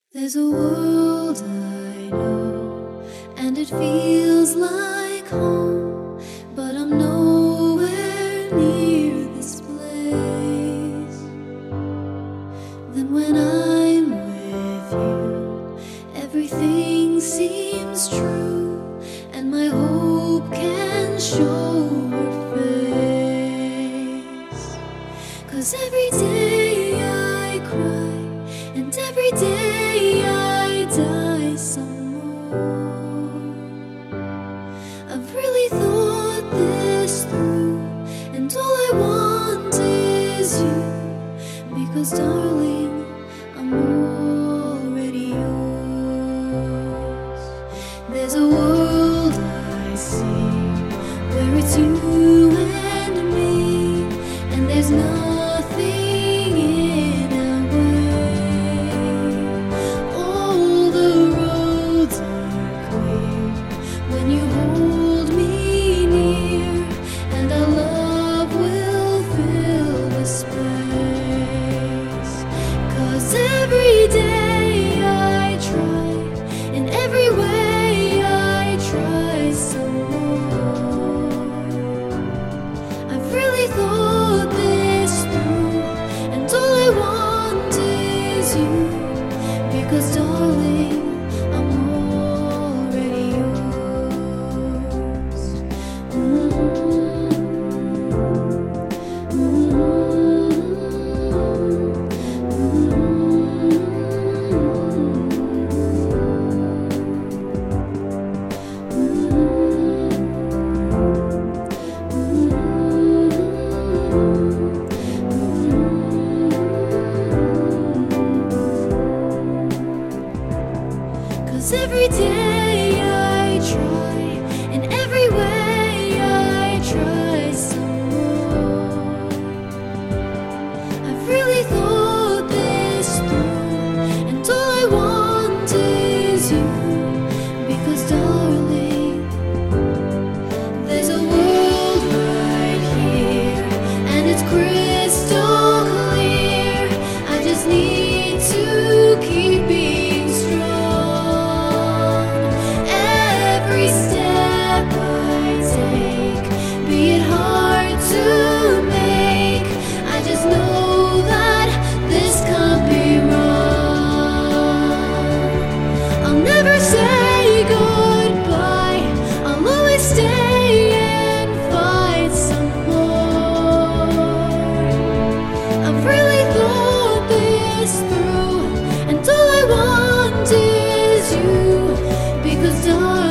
There's a world I know, and it feels like home, but I'm nowhere near this place. Then when I'm with you, everything seems true, and my hope can show her face. 'Cause every day I cry, and every day I die some more. I've really thought this through, and all I want is you, because darling, I'm already yours. There's a world I see, where it's you and me, and there's nothing in our way. All the roads are clear when you hold me near, and our love will fill the space. 'Cause every day I try, in every way I try some more. I've really thought this through, and all I want is you, because darling, I'm already yours. Cause every day I try, in every way I try some more. I've really thought this through, and all I want is you, because darling, there's a world right here, and it's crystal clear. I just need to keep being strong. Every step I take, be it hard to make, I just know that this can't be wrong. I'll never say goodbye, I'll always stay and fight some more. I've really thought this through, and all I want is you, because darling,